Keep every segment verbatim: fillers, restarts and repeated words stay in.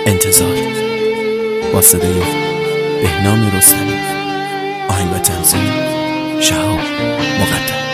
انتظار با صدای بهنام رستمی، آهنگ و تنظیم شهاب مقدم.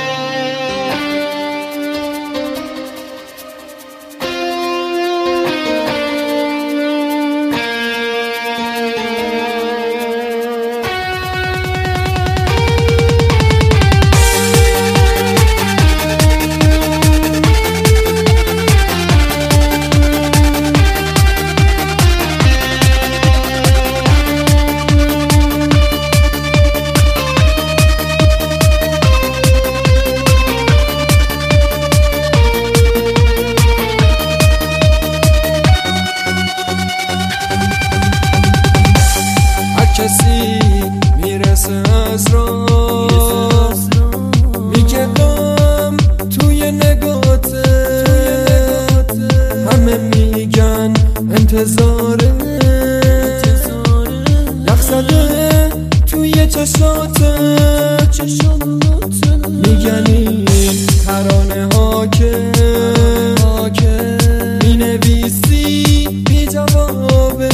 کسی میرسه از راز میگه غم توی نگاته، همه میگن انتظاره، یخ زده توی چشاته، میگن این ترانه ها که مینویسی بی جوابه.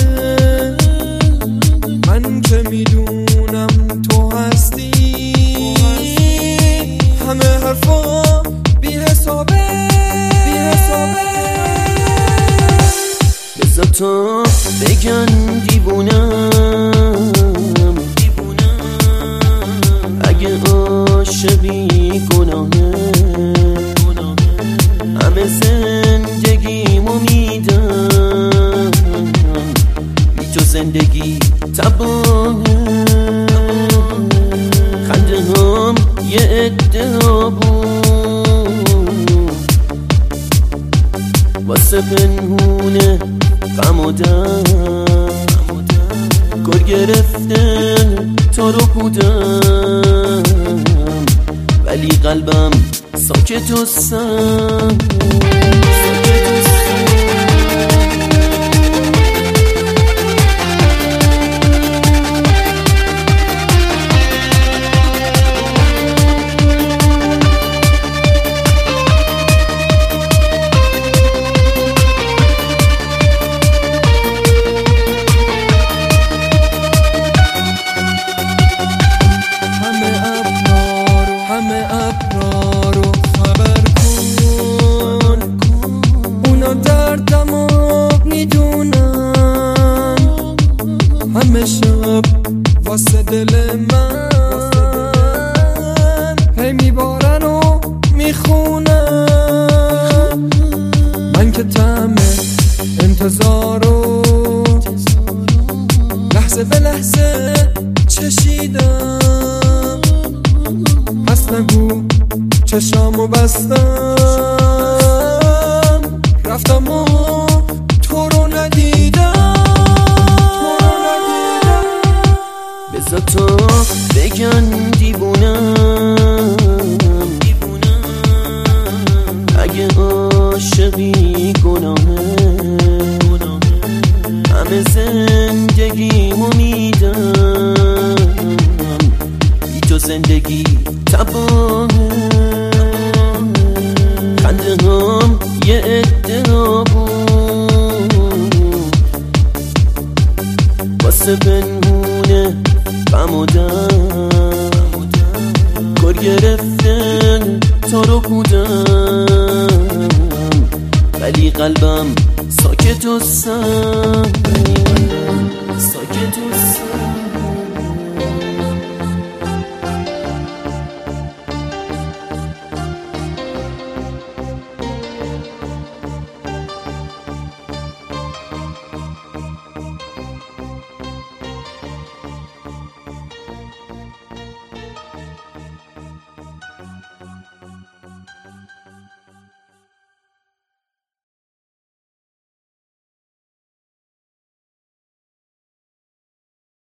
من که میدونم تو هستی، همه حرفا بی حسابه بی حسابه. بذار تو بگن دیوونم، اگه عاشقی گناهه، همه زندگیمو میدم، بی تو زندگی تباهه. خنده هم یه عده بود واسه پنهونه غم و دم، گل گرفتن تا رو کودم، ولی قلبم ساکت و سم. دردمو میدونن، همه شب واسه دل من هی میبارن و میخونن. من که طعم انتظارو لحظه به لحظه چشیدم، پس نگو چشامو بستم، رفتم و تو رو ندیدم. بذار تو بگن دیوونم، اگه عاشقی گناهه، همه زندگیمو میدم، بی تو زندگی تباهه. خنده هم یه عده بود واسه پنهونه غم و دم، گل گرفتن تا رو کودم، ولی قلبم ساکت و سم، ساکت و سم.